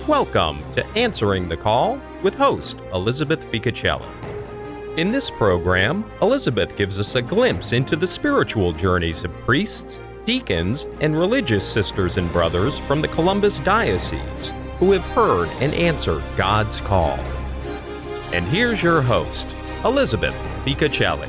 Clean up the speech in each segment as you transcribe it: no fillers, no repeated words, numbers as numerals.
Welcome to Answering the Call with host Elizabeth Ficocelli. In this program, Elizabeth gives us a glimpse into the spiritual journeys of priests, deacons, and religious sisters and brothers from the Columbus Diocese who have heard and answered God's call. And here's your host, Elizabeth Ficocelli.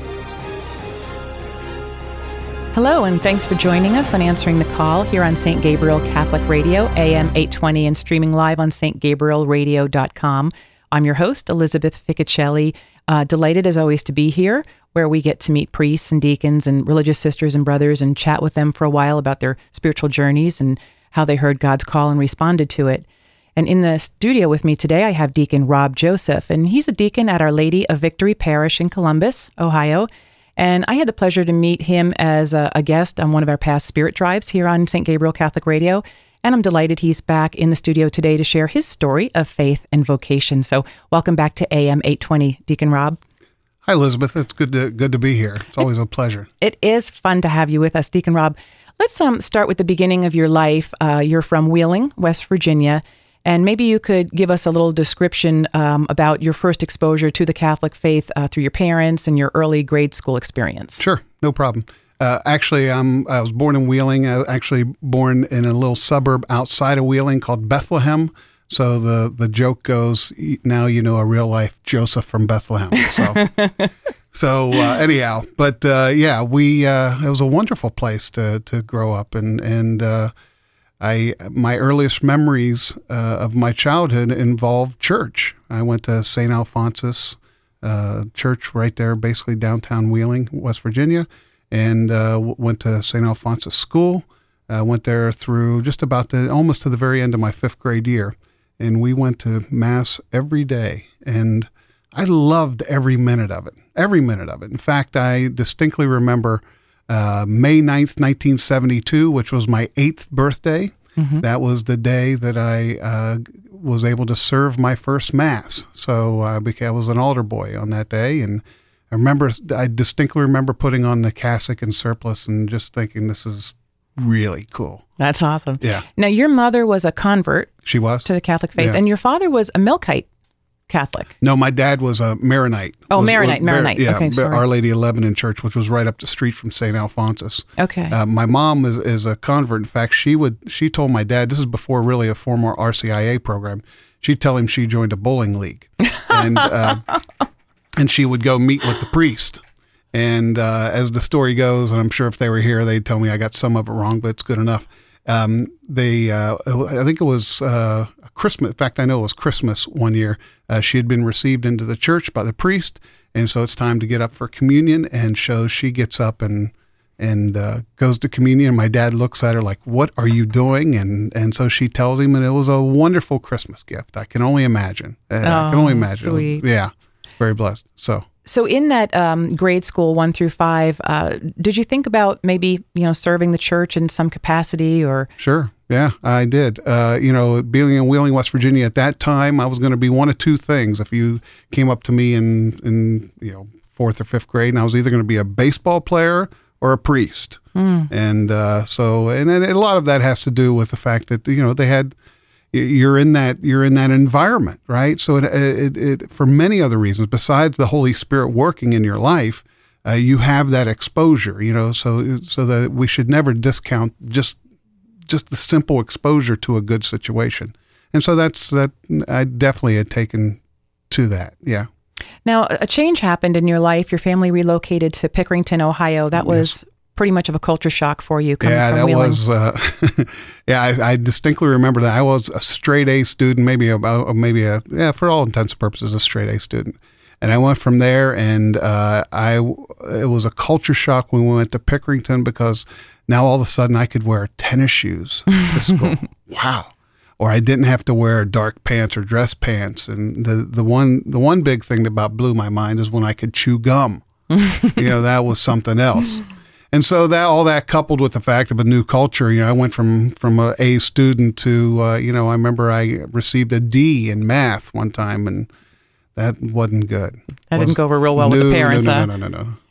Hello, and thanks for joining us on Answering the Call here on St. Gabriel Catholic Radio, AM 820, and streaming live on stgabrielradio.com. I'm your host, Elizabeth Ficocelli. Delighted, as always, to be here, where we get to meet priests and deacons and religious sisters and brothers and chat with them for a while about their spiritual journeys and how they heard God's call and responded to it. And in the studio with me today, I have Deacon Rob Joseph, and he's a deacon at Our Lady of Victory Parish in Columbus, Ohio. And I had the pleasure to meet him as a guest on one of our past spirit drives here on St. Gabriel Catholic Radio. And I'm delighted he's back in the studio today to share his story of faith and vocation. So welcome back to AM 820, Deacon Rob. Hi, Elizabeth. It's good to be here. It's always a pleasure. It is fun to have you with us, Deacon Rob. Let's start with the beginning of your life. You're from Wheeling, West Virginia. And maybe you could give us a little description about your first exposure to the Catholic faith through your parents and your early grade school experience. Sure, no problem. Actually, I was born in Wheeling. I was actually born in a little suburb outside of Wheeling called Bethlehem. So the joke goes, now you know a real life Joseph from Bethlehem. So anyhow, but yeah, it was a wonderful place to grow up, and my earliest memories of my childhood involved church. I went to St. Alphonsus Church right there, basically downtown Wheeling, West Virginia, and went to St. Alphonsus School. Went there through just about almost to the very end of my fifth grade year, and we went to Mass every day, and I loved every minute of it. Every minute of it. In fact, I distinctly remember May 9th, 1972, which was my 8th birthday. Mm-hmm. That was the day that I was able to serve my first Mass. So I was an altar boy on that day. And I distinctly remember putting on the cassock and surplice and just thinking, this is really cool. That's awesome. Yeah. Now, your mother was a convert. She was. To the Catholic faith. Yeah. And your father was a Melkite Catholic. No, my dad was a Maronite. Oh, Maronite. Yeah, okay, sorry. Our Lady of Lebanon Church, which was right up the street from St. Alphonsus. Okay. My mom is a convert. In fact, she told my dad, this is before really a formal RCIA program, she'd tell him she joined a bowling league. And and she would go meet with the priest. And as the story goes, and I'm sure if they were here, they'd tell me I got some of it wrong, but it's good enough. I think it was Christmas. In fact, I know it was Christmas one year. She had been received into the church by the priest, and so it's time to get up for communion. And so she gets up and goes to communion. And my dad looks at her like, "What are you doing?" And so she tells him, and it was a wonderful Christmas gift. I can only imagine. I can only imagine. Sweet. Yeah, very blessed. So in that grade school 1 through 5, did you think about maybe serving the church in some capacity or? Sure. Yeah, I did. Being in Wheeling, West Virginia at that time, I was going to be one of two things. If you came up to me in 4th or 5th grade, and I was either going to be a baseball player or a priest. Mm. And a lot of that has to do with the fact that they had. You're in that environment, right? So it for many other reasons besides the Holy Spirit working in your life, you have that exposure, so that we should never discount just the simple exposure to a good situation. And so that I definitely had taken to that. Yeah. Now, a change happened in your life. Your family relocated to Pickerington, Ohio. That was pretty much of a culture shock for you coming from Wheeling. I distinctly remember that. I was a straight A student, for all intents and purposes, a straight A student. And I went from there, and it was a culture shock when we went to Pickerington because now all of a sudden I could wear tennis shoes to school. Wow. Or I didn't have to wear dark pants or dress pants. And the one big thing that about blew my mind is when I could chew gum. That was something else. And so all that coupled with the fact of a new culture, I went from a A student to, I remember I received a D in math one time, and that wasn't good. That didn't go over real well with the parents, No.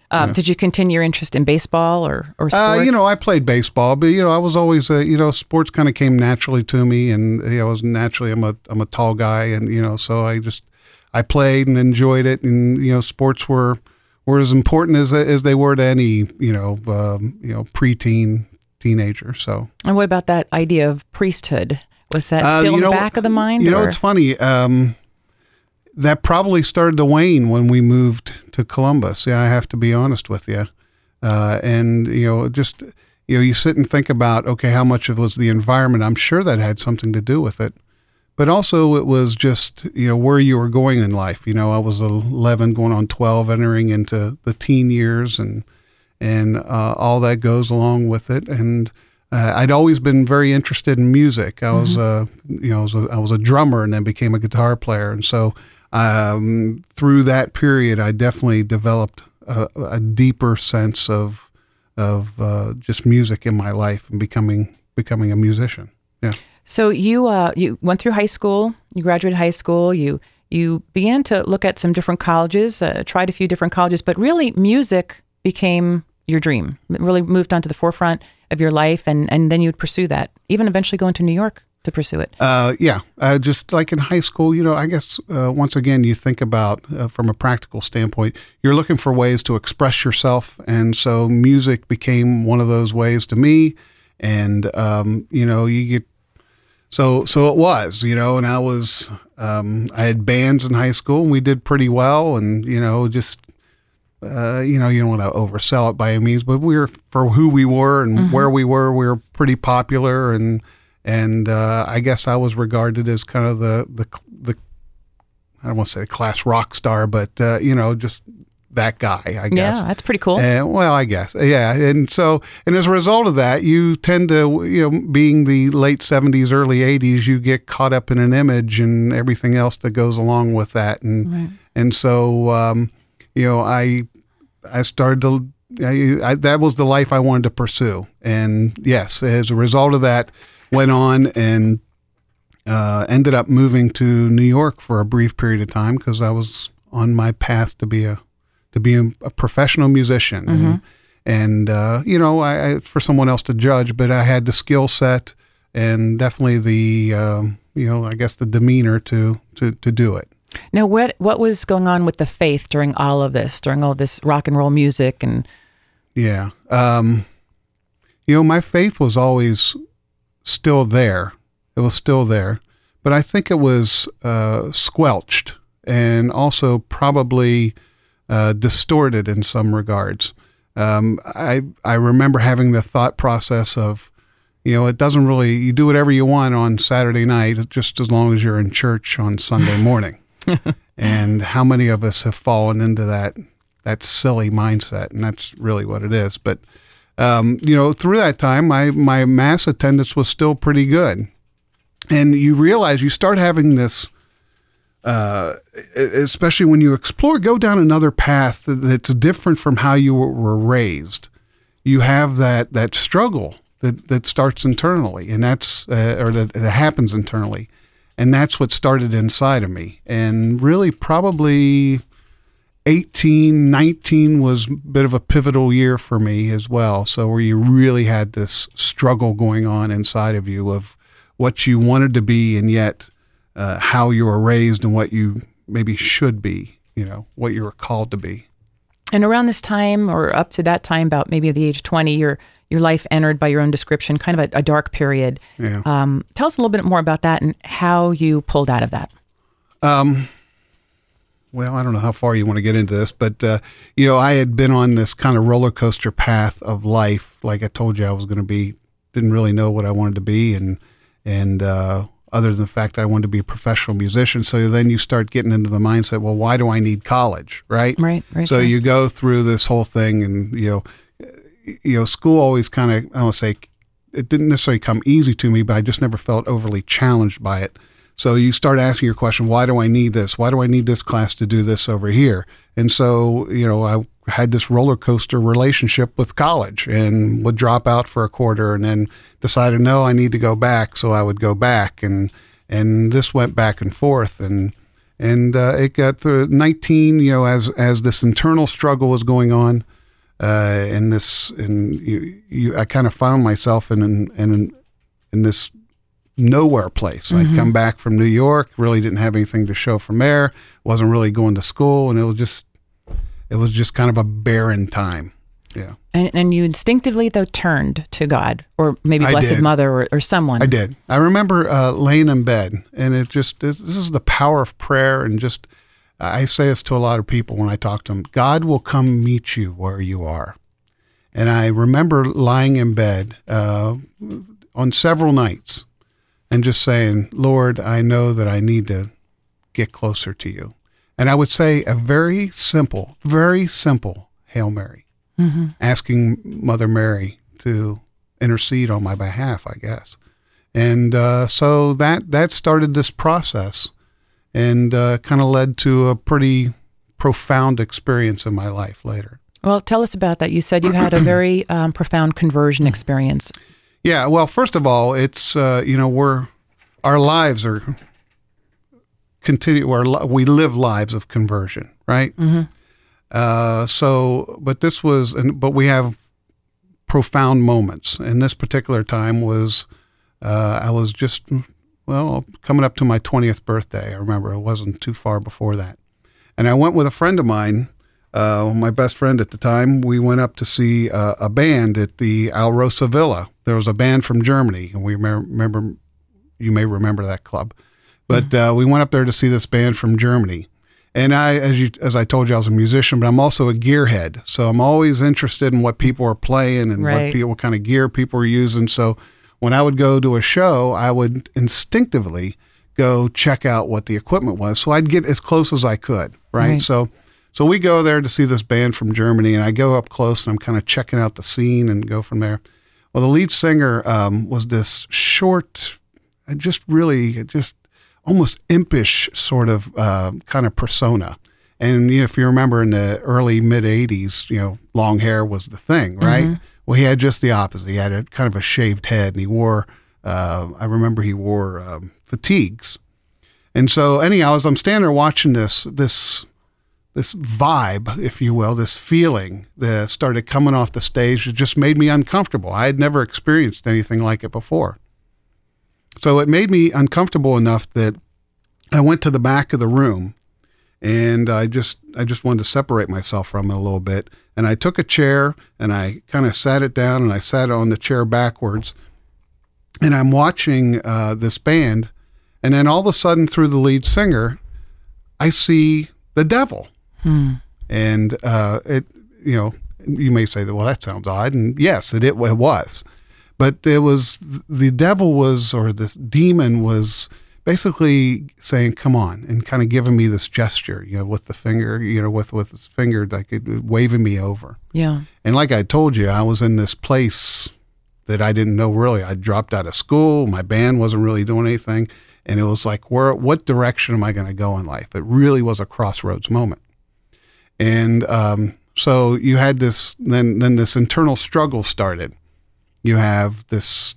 Did you continue your interest in baseball or sports? I played baseball, but I was always sports kind of came naturally to me, and I was naturally I'm a tall guy, and so I played and enjoyed it, and sports were as important as they were to any preteen teenager. So. And what about that idea of priesthood? Was that still in the back of the mind? It's funny. That probably started to wane when we moved to Columbus. Yeah, I have to be honest with you. And you sit and think about, okay, how much of it was the environment? I'm sure that had something to do with it. But also it was just, where you were going in life. I was 11 going on 12, entering into the teen years, and all that goes along with it. And I'd always been very interested in music. I was, I was a drummer and then became a guitar player. And so through that period, I definitely developed a deeper sense of just music in my life and becoming a musician. Yeah. So you went through high school, you graduated high school, you began to look at some different colleges, tried a few different colleges, but really music became your dream. It really moved onto the forefront of your life, and then you'd pursue that, even eventually going to New York to pursue it. Just like in high school, I guess once again, you think about from a practical standpoint, you're looking for ways to express yourself. And so music became one of those ways to me. And, you get, so it was, and I was, I had bands in high school and we did pretty well. And, you don't want to oversell it by any means, but we were, for who we were and where we were pretty popular. And I guess I was regarded as kind of the I don't want to say class rock star, but just that guy, I guess. Yeah, that's pretty cool. I guess. Yeah. And so, and as a result of that, you tend to, being the late 70s, early 80s, you get caught up in an image and everything else that goes along with that. And so, I started to, that was the life I wanted to pursue. And yes, as a result of that, went on and ended up moving to New York for a brief period of time because I was on my path to be a professional musician. And I for someone else to judge, but I had the skill set and definitely the I guess the demeanor to do it. Now, what was going on with the faith during all of this rock and roll music? And yeah, my faith was always still there. It was still there, but I think it was squelched and also probably distorted in some regards. I remember having the thought process of, it doesn't really, you do whatever you want on Saturday night, just as long as you're in church on Sunday morning. And how many of us have fallen into that silly mindset? And that's really what it is. But through that time, my mass attendance was still pretty good. And you realize you start having this, especially when you go down another path that's different from how you were raised. You have that struggle that starts internally, and that's, or that happens internally. And that's what started inside of me. And really probably 18, 19 was a bit of a pivotal year for me as well. So where you really had this struggle going on inside of you of what you wanted to be and yet how you were raised and what you maybe should be, what you were called to be. And around this time, or up to that time, about maybe the age of 20, your life entered, by your own description, kind of a dark period. Yeah. Tell us a little bit more about that and how you pulled out of that. Well, I don't know how far you want to get into this, but, I had been on this kind of roller coaster path of life. Like I told you, I was going to didn't really know what I wanted to be. And other than the fact that I wanted to be a professional musician. So then you start getting into the mindset, well, why do I need college? Right. So you go through this whole thing and, school always kind of, I don't want to say it didn't necessarily come easy to me, but I just never felt overly challenged by it. So you start asking your question, why do I need this? Why do I need this class to do this over here? And so, I had this roller coaster relationship with college and would drop out for a quarter and then decided, no, I need to go back. So I would go back and this went back and forth and it got through 19, as this internal struggle was going on. in this, I kind of found myself in this nowhere place. I'd come back from New York, really didn't have anything to show from there, wasn't really going to school, and it was just kind of a barren time. Yeah. And you instinctively, though, turned to God, or maybe Blessed Mother or someone. I did. I remember laying in bed, and this is the power of prayer, and just, I say this to a lot of people when I talk to them, God will come meet you where you are. And I remember lying in bed on several nights and just saying, Lord, I know that I need to get closer to you. And I would say a very simple Hail Mary. Asking Mother Mary to intercede on my behalf, I guess. And so that started this process and kind of led to a pretty profound experience in my life later. Well, tell us about that. You said you had a very profound conversion experience. Yeah, well, first of all, it's, our lives are we live lives of conversion, right? But we have profound moments. And this particular time was, I was just, coming up to my 20th birthday. I remember it wasn't too far before that. And I went with a friend of mine, my best friend at the time. We went up to see a band at the Alrosa Villa. There was a band from Germany, and we remember, you may remember that club. But we went up there to see this band from Germany. And as I told you, I was a musician, but I'm also a gearhead. So I'm always interested in what people are playing and what kind of gear people are using. So when I would go to a show, I would instinctively go check out what the equipment was. So I'd get as close as I could, right? So we go there to see this band from Germany, and I go up close and I'm kind of checking out the scene and go from there. Well, the lead singer was this short, just almost impish sort of kind of persona. And if you remember in the early mid-'80s, long hair was the thing, right? Well, he had just the opposite. He had a kind of a shaved head, and he wore, I remember he wore fatigues. And so anyhow, as I'm standing there watching this vibe, if you will, this feeling that started coming off the stage, it just made me uncomfortable. I had never experienced anything like it before. So it made me uncomfortable enough that I went to the back of the room, and I just wanted to separate myself from it a little bit. And I took a chair and I kind of sat it down, and I sat on the chair backwards, and I'm watching this band. And then all of a sudden, through the lead singer, I see the devil. And you may say that, well, that sounds odd. And yes, it was. But the devil was, or this demon was basically saying, come on, and kind of giving me this gesture, with the finger, with his finger, like waving me over. Yeah. And like I told you, I was in this place that I didn't know really. I dropped out of school. My band wasn't really doing anything. And it was like, what direction am I going to go in life? It really was a crossroads moment. And so you had this, then this internal struggle started. You have this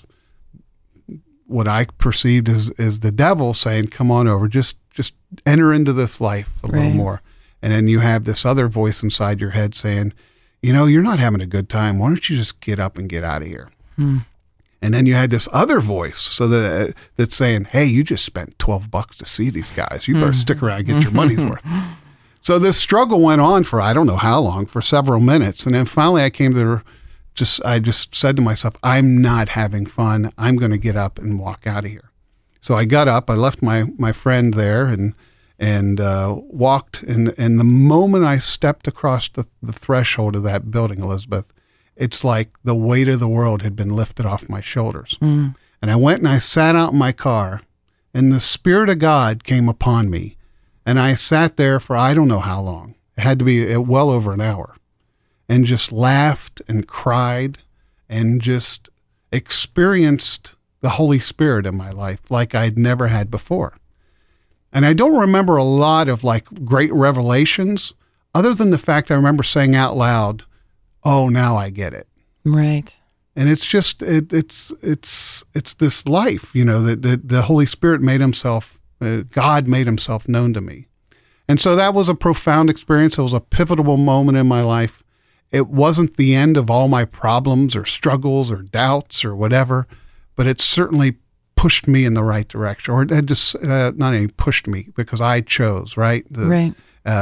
what I perceived as the devil saying, come on over, just enter into this life a little more. And then you have this other voice inside your head saying, you're not having a good time. Why don't you just get up and get out of here? And then you had this other voice that's saying, hey, you just spent $12 to see these guys. You better stick around and get your money's worth. So this struggle went on for, I don't know how long, for several minutes. And then finally I came to I just said to myself, I'm not having fun. I'm going to get up and walk out of here. So I got up, I left my friend there and walked. And the moment I stepped across the threshold of that building, Elizabeth, it's like the weight of the world had been lifted off my shoulders. And I went and I sat out in my car, and the Spirit of God came upon me. And I sat there for I don't know how long. It had to be well over an hour. And just laughed and cried and just experienced the Holy Spirit in my life like I'd never had before. And I don't remember a lot of like great revelations, other than the fact I remember saying out loud, oh, now I get it. Right. And it's just, it's this life, that the Holy Spirit made himself, God made himself known to me. And so that was a profound experience. It was a pivotal moment in my life. it wasn't the end of all my problems or struggles or doubts or whatever, but it certainly pushed me in the right direction, or it had just not only pushed me because I chose, right? Right.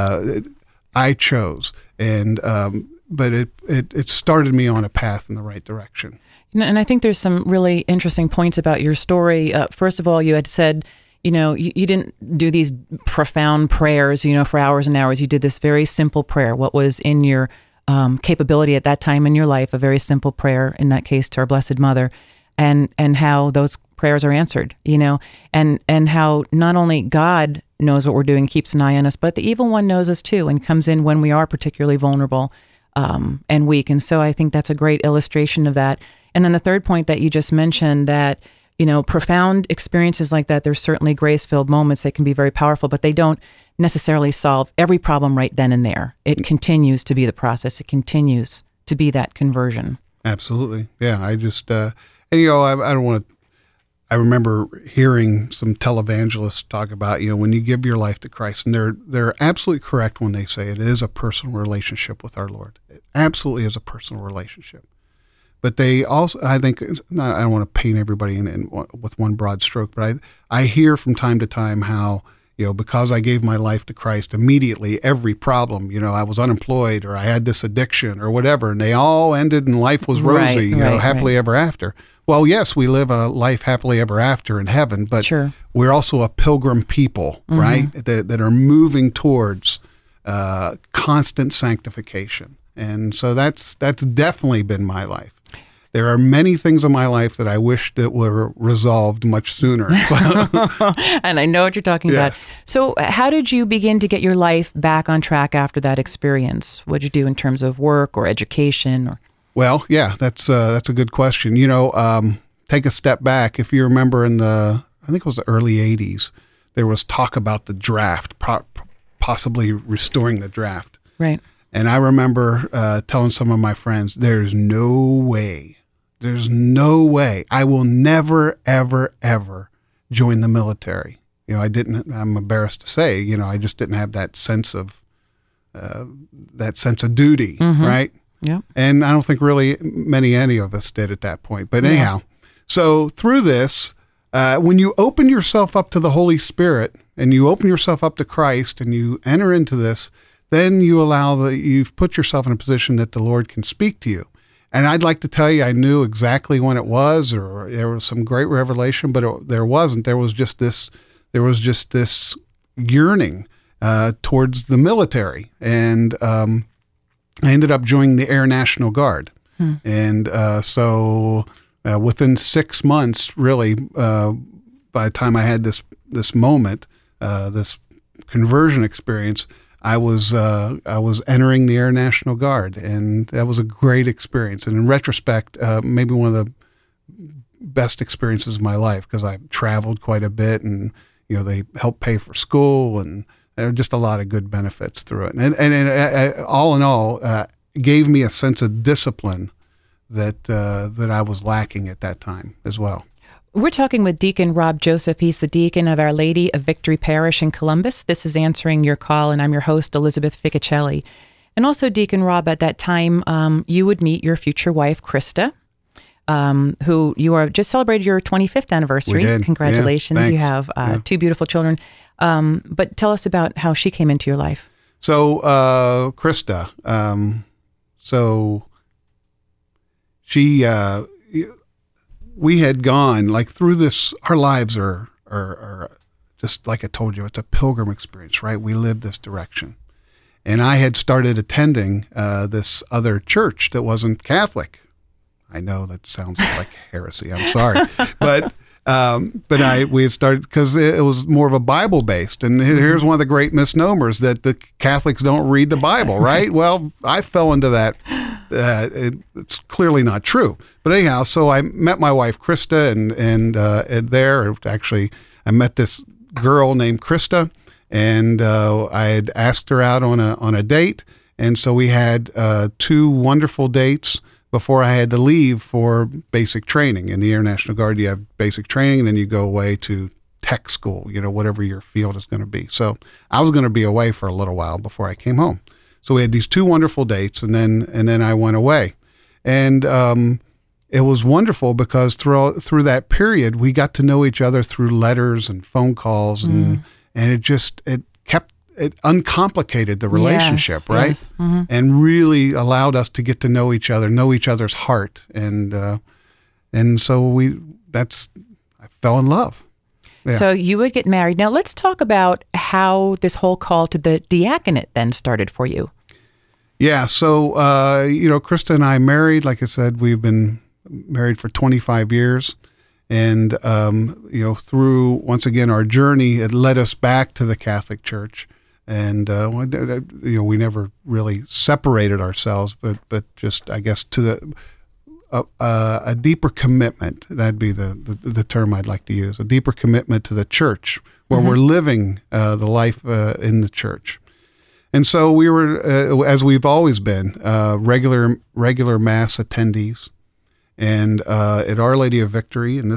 I chose, and but it started me on a path in the right direction. And I think there's some really interesting points about your story. First of all, you had said, you didn't do these profound prayers, for hours and hours. You did this very simple prayer. What was in your capability at that time in your life, a very simple prayer, in that case, to our Blessed Mother, and how those prayers are answered, and how not only God knows what we're doing, keeps an eye on us, but the evil one knows us too, and comes in when we are particularly vulnerable and weak. And so I think that's a great illustration of that. And then the third point that you just mentioned, that, profound experiences like that, there's certainly grace-filled moments that can be very powerful, but they don't necessarily solve every problem right then and there. It continues to be the process. It continues to be that conversion. Absolutely. Yeah. I just, I don't want to, I remember hearing some televangelists talk about, when you give your life to Christ, and they're absolutely correct when they say it is a personal relationship with our Lord. It absolutely is a personal relationship. But they also, I think, I don't want to paint everybody in with one broad stroke, but I hear from time to time how, because I gave my life to Christ, immediately every problem, I was unemployed, or I had this addiction or whatever, and they all ended and life was rosy, happily ever after. Well, yes, we live a life happily ever after in heaven, but sure, we're also a pilgrim people, right? That are moving towards constant sanctification. And so that's definitely been my life. There are many things in my life that I wish that were resolved much sooner. And I know what you're talking about. So how did you begin to get your life back on track after that experience? What did you do in terms of work or education? Well, yeah, that's a good question. Take a step back. If you remember in I think it was the early 80s, there was talk about the draft, possibly restoring the draft. Right. And I remember telling some of my friends, there's no way I will never, ever, ever join the military. I'm embarrassed to say, I just didn't have that sense of duty, right? Yeah. And I don't think really any of us did at that point. But anyhow, so through this, when you open yourself up to the Holy Spirit and you open yourself up to Christ and you enter into this, then you've put yourself in a position that the Lord can speak to you. And I'd like to tell you, I knew exactly when it was, or there was some great revelation, but there wasn't. There was just this yearning towards the military. And I ended up joining the Air National Guard. And so within 6 months, really, by the time I had this moment, this conversion experience, I was entering the Air National Guard, and that was a great experience. And in retrospect, maybe one of the best experiences of my life, because I traveled quite a bit, and they helped pay for school, and there were just a lot of good benefits through it. And all in all, gave me a sense of discipline that I was lacking at that time as well. We're talking with Deacon Rob Joseph. He's the deacon of Our Lady of Victory Parish in Columbus. This is Answering Your Call, and I'm your host, Elizabeth Ficocelli. And also, Deacon Rob, at that time, you would meet your future wife, Krista, who you are just celebrated your 25th anniversary. We did. Congratulations. Yeah, you have two beautiful children. But tell us about how she came into your life. So, Krista, she... we had gone through this. Our lives are just like I told you, it's a pilgrim experience, right? We live this direction. And I had started attending this other church that wasn't Catholic. I know that sounds like heresy. I'm sorry. But we had started because it was more of a Bible based. And here's one of the great misnomers, that the Catholics don't read the Bible, right? Well, I fell into that. It's clearly not true. But anyhow, so I met my wife, Krista, and there, actually, I met this girl named Krista, and I had asked her out on a date. And so we had 2 wonderful dates before I had to leave for basic training. In the Air National Guard, you have basic training, and then you go away to tech school, whatever your field is going to be. So I was going to be away for a little while before I came home. So we had these 2 wonderful dates, and then I went away. And it was wonderful because through that period, we got to know each other through letters and phone calls, and it uncomplicated the relationship, right? Yes. Mm-hmm. And really allowed us to get to know each other, know each other's heart, and so I fell in love. Yeah. So you would get married. Now let's talk about how this whole call to the diaconate then started for you. Yeah. So, Krista and I married, like I said, we've been married for 25 years. And, through, once again, our journey, it led us back to the Catholic Church. And, we never really separated ourselves, but just, I guess, to a deeper commitment. That'd be the term I'd like to use, a deeper commitment to the church, where we're living the life in the church. And so we were, as we've always been, regular Mass attendees. And at Our Lady of Victory, at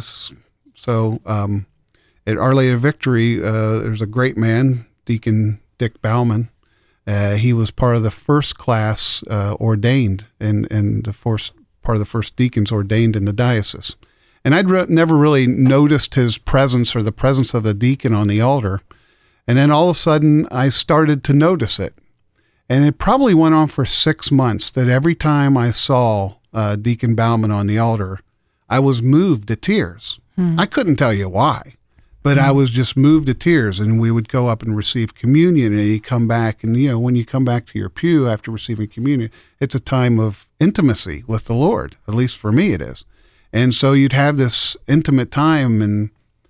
Our Lady of Victory, there's a great man, Deacon Dick Bauman. He was part of the first class ordained, and part of the first deacons ordained in the diocese. And I'd never really noticed his presence or the presence of the deacon on the altar. And then all of a sudden, I started to notice it. And it probably went on for 6 months that every time I saw Deacon Bauman on the altar, I was moved to tears. I couldn't tell you why, but I was just moved to tears. And we would go up and receive communion, and he'd come back. And, when you come back to your pew after receiving communion, it's a time of intimacy with the Lord. At least for me, it is. And so you'd have this intimate time, and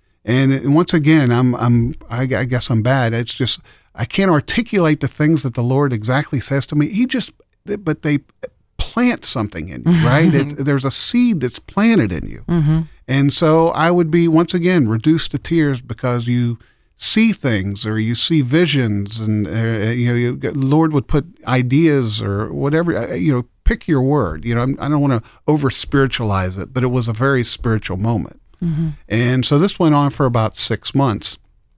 once again, I guess I'm bad. It's just, I can't articulate the things that the Lord exactly says to me. But they plant something in you, right? There's a seed that's planted in you. Mm-hmm. And so I would be, once again, reduced to tears because you see things or you see visions, and Lord would put ideas or whatever, pick your word. I don't want to over spiritualize it, but it was a very spiritual moment. Mm-hmm. And so this went on for about 6 months,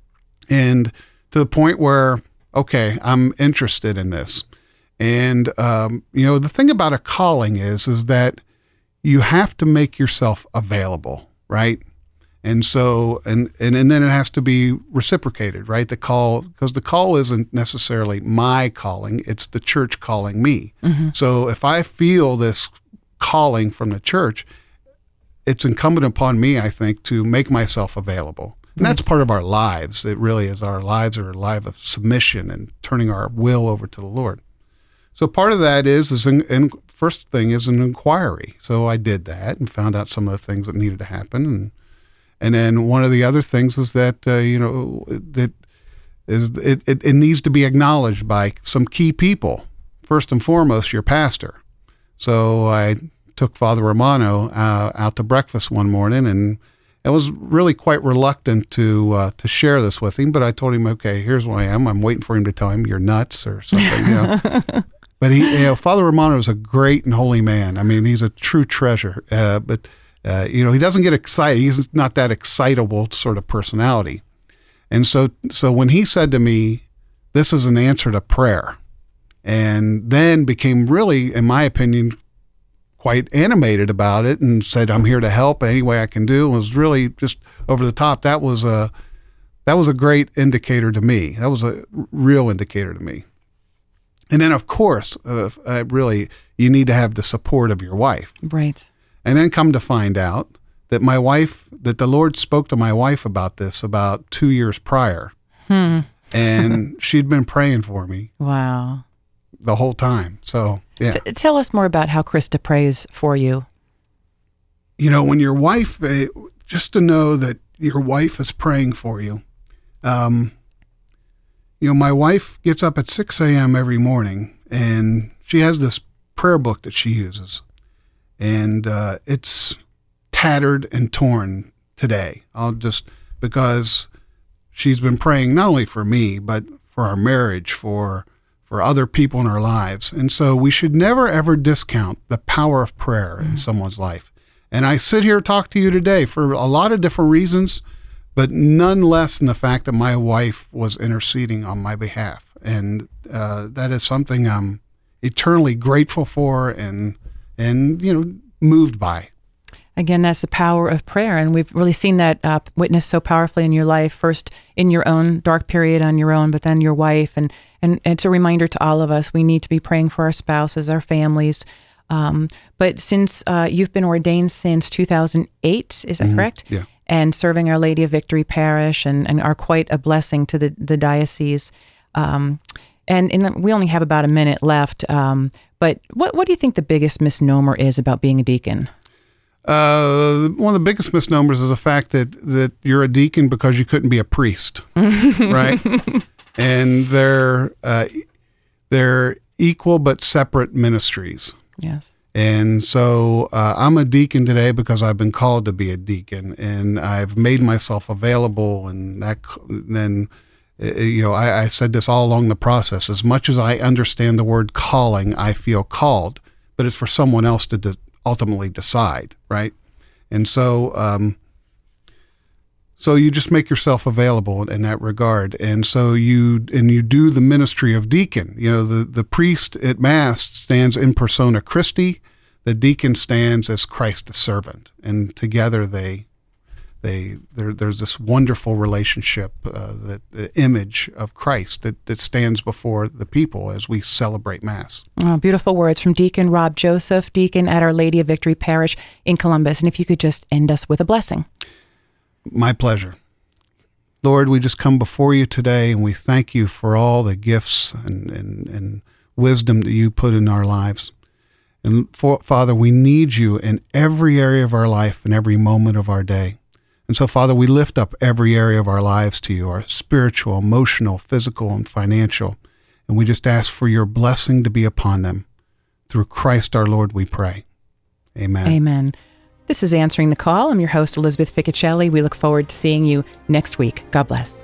and to the point where, okay, I'm interested in this. And, the thing about a calling is that you have to make yourself available, right? And so, and then it has to be reciprocated, right? Because the call isn't necessarily my calling, it's the church calling me. Mm-hmm. So if I feel this calling from the church, it's incumbent upon me, I think, to make myself available. And that's part of our lives. It really is. Our lives are a life of submission and turning our will over to the Lord. So part of that is first thing is an inquiry. So I did that and found out some of the things that needed to happen. And then one of the other things is that, it needs to be acknowledged by some key people. First and foremost, your pastor. So I took Father Romano out to breakfast one morning, and I was really quite reluctant to share this with him, but I told him, okay, here's what I am. I'm waiting for him to tell him you're nuts or something, But Father Romano is a great and holy man. I mean, he's a true treasure. But he doesn't get excited. He's not that excitable sort of personality. And so when he said to me, this is an answer to prayer, and then became really, in my opinion, quite animated about it and said, I'm here to help any way I can do, was really just over the top. That was a great indicator to me. That was a real indicator to me. And then, of course, really, you need to have the support of your wife. Right. And then come to find out that the Lord spoke to my wife about this about 2 years prior. And she'd been praying for me. Wow. The whole time. So, yeah. Tell us more about how Krista prays for you. When your wife, just to know that your wife is praying for you. My wife gets up at 6 a.m. every morning, and she has this prayer book that she uses. And it's tattered and torn today. Because she's been praying not only for me, but for our marriage, for other people in our lives. And so we should never, ever discount the power of prayer in someone's life. And I sit here talk to you today for a lot of different reasons, but none less than the fact that my wife was interceding on my behalf. and that is something I'm eternally grateful for and moved by. Again, that's the power of prayer, and we've really seen that witnessed so powerfully in your life. First, in your own dark period on your own, but then your wife, and it's a reminder to all of us we need to be praying for our spouses, our families. But since you've been ordained since 2008, is that correct? Yeah. And serving Our Lady of Victory Parish, and are quite a blessing to the diocese. And we only have about a minute left. But what do you think the biggest misnomer is about being a deacon? One of the biggest misnomers is the fact that you're a deacon because you couldn't be a priest, right? And they're equal but separate ministries. Yes. And so I'm a deacon today because I've been called to be a deacon, and I've made myself available. And then I said this all along the process. As much as I understand the word calling, I feel called, but it's for someone else to ultimately decide, right? And so you just make yourself available in that regard. And so you do the ministry of deacon. The priest at Mass stands in persona Christi. The deacon stands as Christ the servant. And together there's this wonderful relationship, the image of Christ that stands before the people as we celebrate Mass. Oh, beautiful words from Deacon Rob Joseph, deacon at Our Lady of Victory Parish in Columbus. And if you could just end us with a blessing. My pleasure. Lord, we just come before you today, and we thank you for all the gifts and wisdom that you put in our lives. And Father, we need you in every area of our life and every moment of our day. And so, Father, we lift up every area of our lives to you, our spiritual, emotional, physical, and financial. And we just ask for your blessing to be upon them. Through Christ our Lord, we pray. Amen. Amen. This is Answering the Call. I'm your host, Elizabeth Ficcicelli. We look forward to seeing you next week. God bless.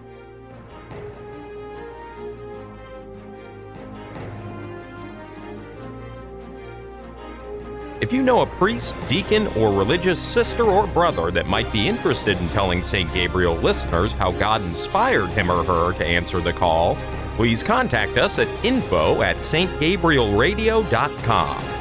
If you know a priest, deacon, or religious sister or brother that might be interested in telling St. Gabriel listeners how God inspired him or her to answer the call, please contact us at info@stgabrielradio.com.